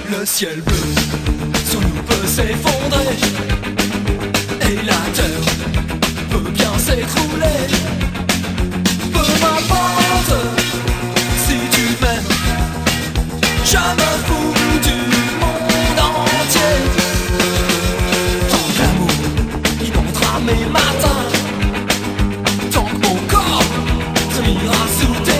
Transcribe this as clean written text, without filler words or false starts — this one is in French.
Le ciel bleu sur nous peut s'effondrer et la terre peut bien s'écrouler. Peu m'importe si tu m'aimes, je me fous du monde entier. Tant que l'amour inondera mes matins, tant que mon corps se ira sous tes